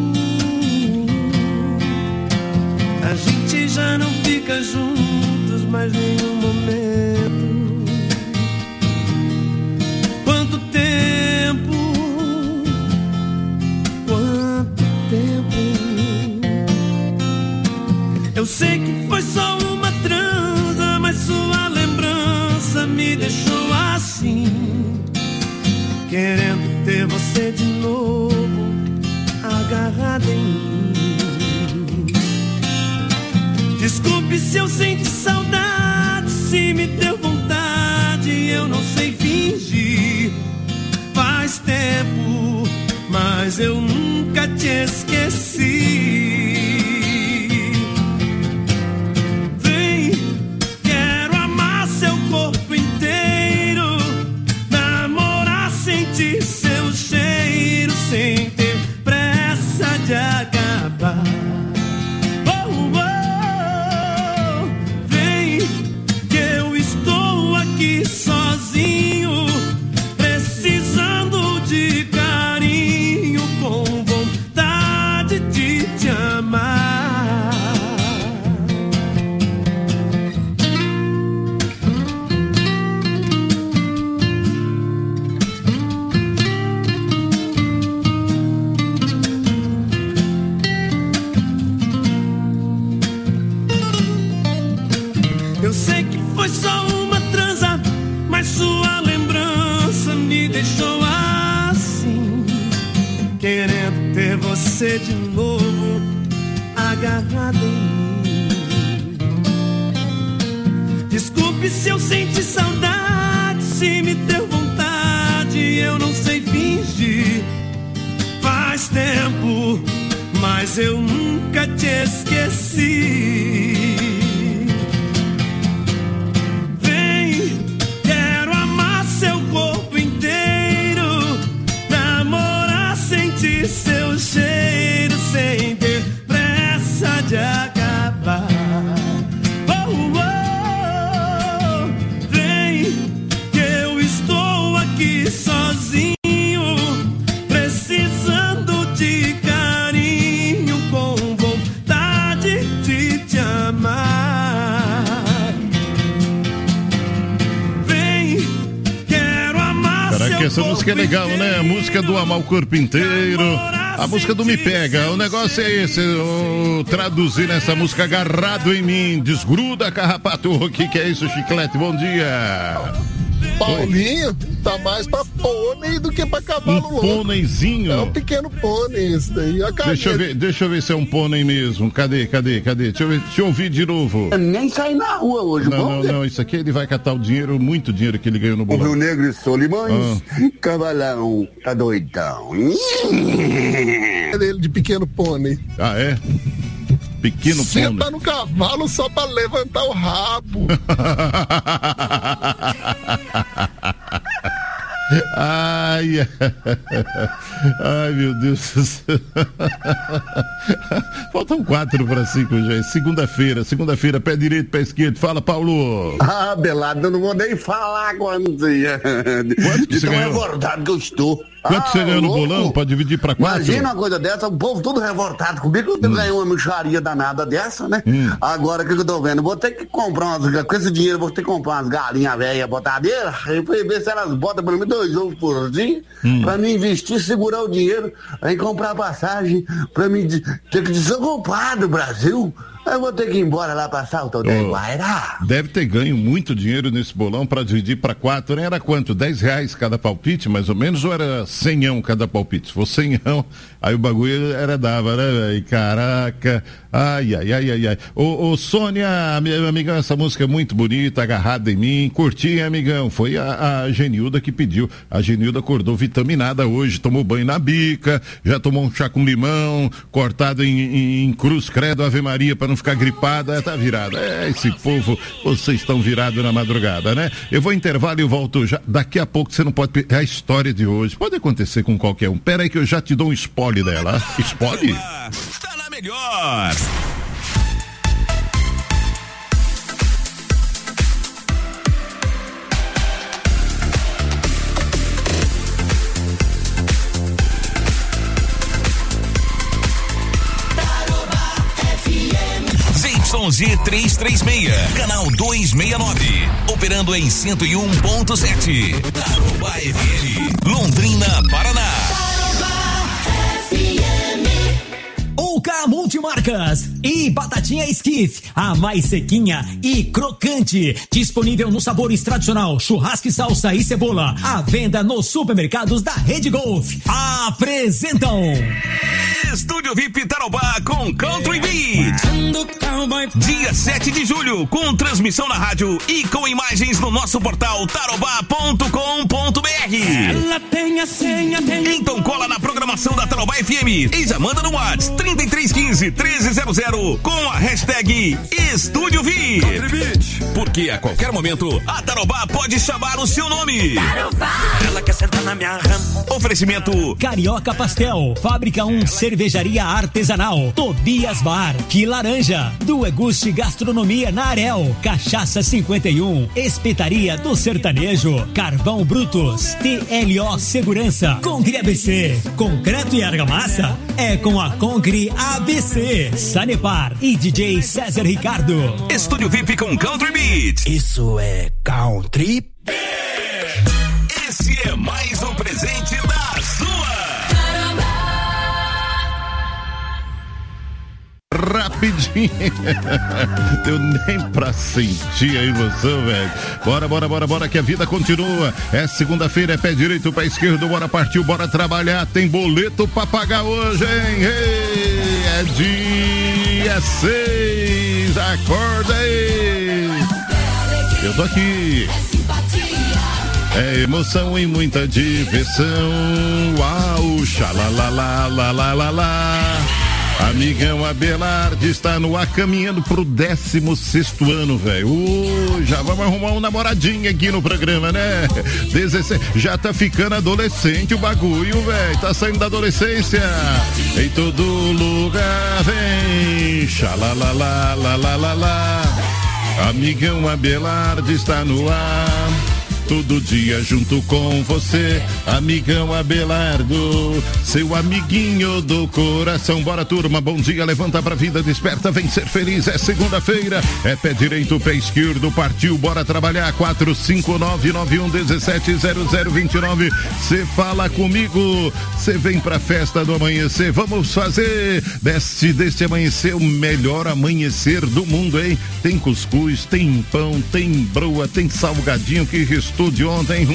A gente já não fica juntos mais nenhum momento. Quanto tempo? Quanto tempo? Eu sei que foi só uma transa, mas sua lembrança me deixou assim, querendo ter você de novo agarrada em mim. Desculpe se eu senti saudade, se me deu vontade, eu não sei fingir. Faz tempo, mas eu nunca te esqueci. Seu cheiro sem ter pressa de acabar. Oh, oh, vem que eu estou aqui sozinho, precisando de carinho, com vontade de te amar. Eu sei que foi só uma transa, mas sua lembrança me deixou assim, querendo ter você de novo agarrada em mim. Desculpe se eu senti saudade, se me deu vontade, eu não sei fingir. Faz tempo, mas eu nunca te esqueci. Seu cheiro sem ter pressa de acabar. Oh, oh, vem que eu estou aqui sozinho, precisando de carinho, com vontade de te amar. Vem, quero amar. Caraca, essa música é legal, né? A música do Amar o Corpo Inteiro, a música do Me Pega. O negócio é esse, traduzir essa música agarrado em mim. Desgruda, carrapato. Que é isso, Chiclete? Bom dia. Paulinho, tá mais pra pônei do que pra cavalo louco. Pôneizinho? É um pequeno pônei esse daí. Deixa eu ver se é um pônei mesmo. Cadê? Deixa eu ouvir de novo. Eu nem saí na rua hoje. Não, isso aqui ele vai catar o dinheiro, muito dinheiro que ele ganhou no bolão. O Rio Negro e Solimões, cavalão, tá doidão. É dele de pequeno pônei. Ah, é? Pequeno pônei. Senta no cavalo só pra levantar o rabo. Ai, meu Deus do céu. Faltam 4 para 5 já. Segunda-feira, pé direito, pé esquerdo. Fala, Paulo. Belado, eu não vou nem falar quanto que você ganhou? É verdade que eu estou. Quanto você ganhou no bolão pra dividir pra 4? Imagina uma coisa dessa, o povo todo revoltado comigo, eu ganhei uma mixaria danada dessa, né? Agora, o que eu tô vendo? Vou ter que comprar com esse dinheiro, vou ter que comprar umas galinhas velhas botadeiras, e ver se elas botam pra mim 2 ovos por dia, pra mim investir, segurar o dinheiro, aí comprar passagem, pra mim ter que desocupar do Brasil. Eu vou ter que ir embora lá pra Salto da Guairá. Deve ter ganho muito dinheiro nesse bolão pra dividir pra 4, né? Era quanto? R$10 cada palpite, mais ou menos, ou era 100 cada palpite? Se fosse 100, aí o bagulho dava, né, velho? Caraca. Ai. Ô, Sônia, minha amigão, essa música é muito bonita, Agarrada em Mim. Curti, amigão. Foi a Genilda que pediu. A Genilda acordou vitaminada hoje, tomou banho na bica, já tomou um chá com limão, cortado em cruz, credo, Ave Maria, pra não ficar gripada, tá virada. Esse povo, vocês estão virados na madrugada, né? Eu vou intervalo e eu volto já. Daqui a pouco você não pode a história de hoje. Pode acontecer com qualquer um. Pera aí que eu já te dou um spoiler dela. Spoiler? Tá na melhor. ZYZ 336, canal 269, operando em 101.7. Tarobá FM, Londrina, Paraná. Uca Multimarcas e batatinha Skiff, a mais sequinha e crocante, disponível nos sabores tradicional, churrasco, salsa e cebola, à venda nos supermercados da Rede Golf. Apresentam Estúdio VIP Tarobá com Country Beat. Dia 7 de julho, com transmissão na rádio e com imagens no nosso portal tarobá.com.br. Ela tem a senha, Então cola na programação da Tarobá FM e já manda no WhatsApp 3315-1300 com a hashtag Estúdio VIP. Porque a qualquer momento a Tarobá pode chamar o seu nome. Tarobá. Ela quer sentar na minha rama. Oferecimento Carioca Pastel, Fábrica 1 Cervejaria Artesanal, Tobias Bar, Que Laranja, do Eguste Gastronomia na Arel, Cachaça 51, Espetaria do Sertanejo, Carvão Brutus, TLO Segurança, Concre ABC, Concreto e Argamassa, é com a Concre ABC, Sanepar e DJ César Ricardo. Estúdio VIP com Country Beat. Isso é Country. Esse é mais um presente da sua. Rapidinho. Deu nem pra sentir a emoção, velho. Bora, que a vida continua. É segunda-feira, é pé direito, pé esquerdo, bora partir, bora trabalhar. Tem boleto pra pagar hoje, hein? Ei, é dia 6. Acorda aí. Eu tô aqui. É emoção e muita diversão. Uau, xalalalalalalala. Amigão Abelardo está no ar caminhando pro 16º ano, velho. Já vamos arrumar um namoradinho aqui no programa, né? 16, já tá ficando adolescente o bagulho, velho. Tá saindo da adolescência. Em todo lugar vem. Xalalalalalalala. Amigão Abelardo está no ar. Todo dia junto com você, amigão Abelardo, seu amiguinho do coração. Bora, turma, bom dia, levanta pra vida, desperta, vem ser feliz. É segunda-feira, é pé direito, pé esquerdo, partiu, bora trabalhar. 459-9117-0029. Cê fala comigo, cê vem pra festa do amanhecer. Vamos fazer deste amanhecer o melhor amanhecer do mundo, hein? Tem cuscuz, tem pão, tem broa, tem salgadinho que restou de ontem.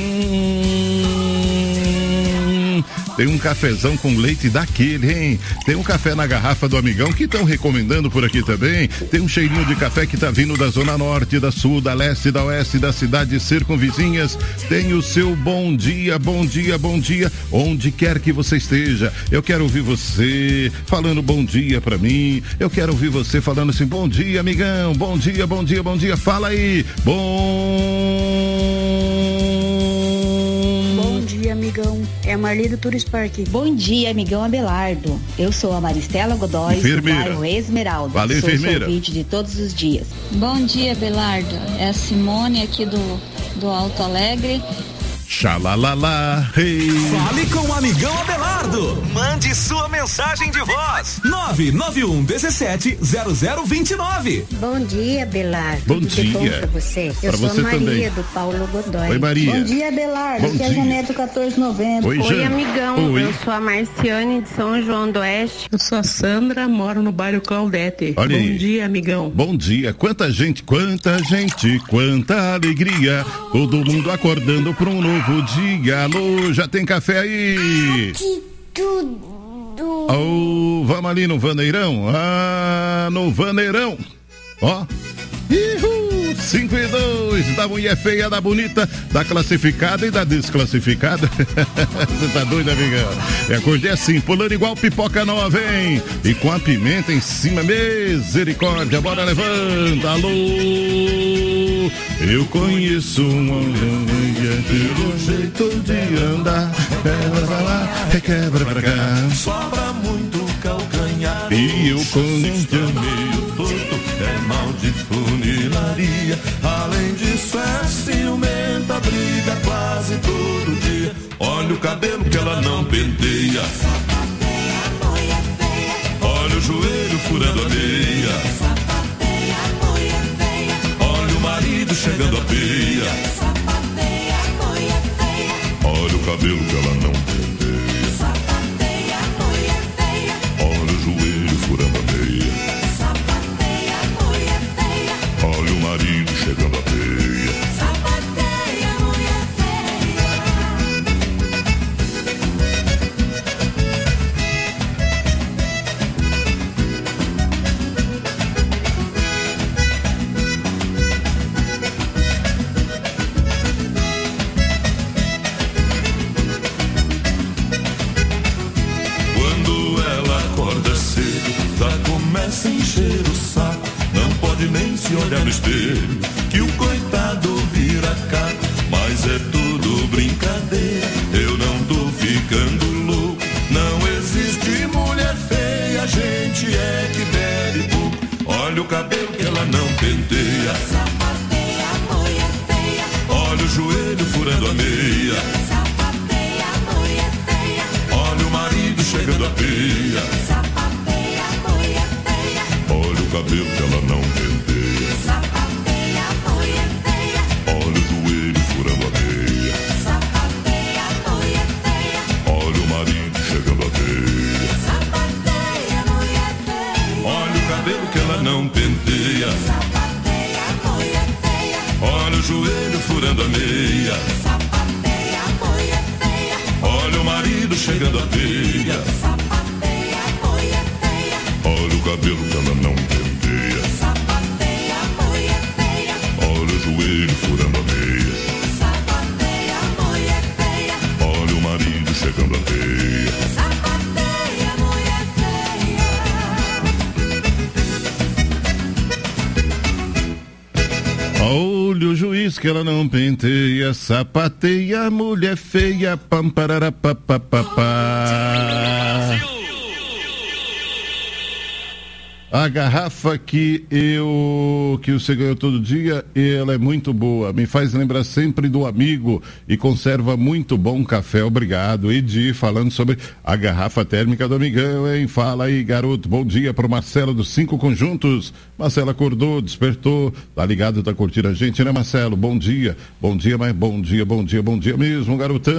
Tem um cafezão com leite daquele, hein? Tem um café na garrafa do amigão que estão recomendando por aqui também. Tem um cheirinho de café que tá vindo da zona norte, da sul, da leste, da oeste, da cidade circunvizinhas. Tem o seu bom dia, bom dia, bom dia, onde quer que você esteja. Eu quero ouvir você falando bom dia pra mim. Eu quero ouvir você falando assim, bom dia, amigão, bom dia, bom dia, bom dia. Fala aí, Bom dia, amigão. É a Marli do Tourist Park. Bom dia, amigão Abelardo. Eu sou a Maristela Godoy, do bairro Esmeralda. Valeu, sou enfermeira. Sou ouvinte de todos os dias. Bom dia, Abelardo. É a Simone aqui do Alto Alegre. Xalalala, hey. Fale com o amigão Abelardo. Mande sua mensagem de voz. 991170029. Bom dia, Abelardo. Bom dia. Bom pra você. Eu sou você Maria também. do Paulo Godoy. Oi, Maria. Bom dia, Abelardo. Aqui é a Janete 1490. Oi, amigão. Oi. Eu sou a Marciane de São João do Oeste. Eu sou a Sandra, moro no bairro Claudete. Olha Bom aí. dia, amigão. Bom dia. Quanta gente, quanta alegria. Todo mundo acordando para um novo dia. Alô, já tem café aí? Tudo. Oh, vamos ali no Vaneirão? No Vaneirão. Ó. 5-2 da mulher feia, da bonita, da classificada e da desclassificada. Você tá doido, amigão? Acordei assim, pulando igual pipoca nova, hein? E com a pimenta em cima, misericórdia, bora, levanta, alô! Eu conheço pelo jeito de andar, quebra pra lá, requebra pra cá. Sobra muito calcanhar. E eu conheço meio torto, é mal de funilaria. Além disso é ciumenta, briga quase todo dia. Olha o cabelo que ela não penteia. Olha o joelho furando a meia. Olha o marido chegando a peia. Olha o cabelo que ela não penteia. Olha o joelho furando a meia. Olha o marido chegando a peia. Sapateia, mulher feia. Quando ela acorda cedo, já começa a encher o saco. Não pode nem se olhar no espelho, que o coitado vira caco. Mas é tudo brincadeira, eu não tô ficando louco. Não existe mulher feia, a gente é que bebe pouco. Olha o cabelo que ela não penteia. Sapateia, mulher feia. Olha o joelho furando a meia. Sapateia, mulher feia. Olha o marido chegando a peia. Sapateia, mulher feia. Olha o cabelo que ela não penteia. Sapateia, mulher feia. Olha o joelho furando a meia. Sapateia, mulher feia. Olha o marido chegando a peia. Sapateia, mulher feia. Olha o cabelo que ela não penteia. Sapateia, mulher feia. Olha o joelho furando a meia. Sapateia, mulher feia. Olha o marido chegando a peia. Sapateia, mulher feia. Olha o cabelo que ela não penteia. Sapateia, mulher feia. Olha o joelho furando a meia. Sapateia, mulher feia. Olha o marido chegando a peia. Sapateia, mulher feia. Olha o juiz que ela não penteia, sapateia, mulher feia, pam parará papapá. A garrafa que você ganhou todo dia, ela é muito boa, me faz lembrar sempre do amigo e conserva muito bom café, obrigado. Edi, falando sobre a garrafa térmica do amigão, hein? Fala aí, garoto, bom dia pro Marcelo dos 5 Conjuntos. Marcelo acordou, despertou, tá ligado, tá curtindo a gente, né, Marcelo? Bom dia, mas bom dia mesmo, garotão.